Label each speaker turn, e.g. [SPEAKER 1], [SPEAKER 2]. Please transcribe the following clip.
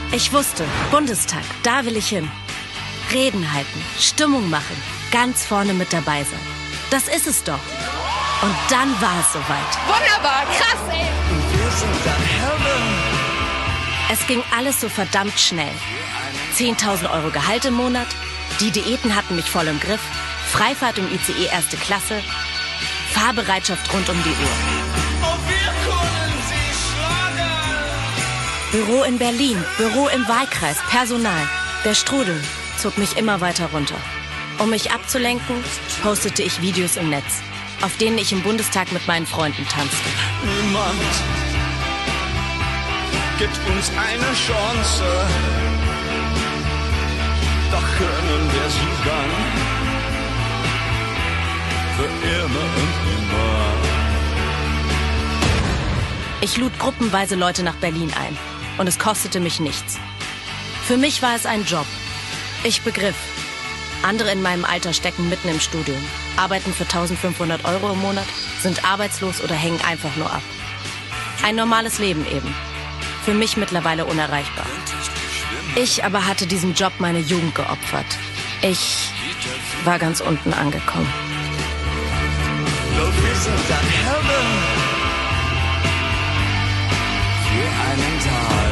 [SPEAKER 1] Ich wusste, Bundestag, da will ich hin. Reden halten, Stimmung machen, ganz vorne mit dabei sein. Das ist es doch. Und dann war es soweit.
[SPEAKER 2] Wunderbar, krass, ey.
[SPEAKER 3] Wir sind dann Helden.
[SPEAKER 1] Es ging alles so verdammt schnell. 10.000 Euro Gehalt im Monat, die Diäten hatten mich voll im Griff, Freifahrt im ICE erste Klasse, Fahrbereitschaft rund um die Uhr.
[SPEAKER 3] Und wir können sie schlagen.
[SPEAKER 1] Büro in Berlin, Büro im Wahlkreis, Personal. Der Strudel zog mich immer weiter runter. Um mich abzulenken, postete ich Videos im Netz, auf denen ich im Bundestag mit meinen Freunden tanzte.
[SPEAKER 3] Niemand gibt uns eine Chance. Doch können wir sie dann für immer und immer.
[SPEAKER 1] Ich lud gruppenweise Leute nach Berlin ein und es kostete mich nichts. Für mich war es ein Job. Ich begriff, andere in meinem Alter stecken mitten im Studium, arbeiten für 1.500 Euro im Monat, sind arbeitslos oder hängen einfach nur ab. Ein normales Leben eben. Für mich mittlerweile unerreichbar. Ich aber hatte diesem Job meine Jugend geopfert. Ich war ganz unten angekommen.
[SPEAKER 3] Doch wir sind dann Helden für einen Tag.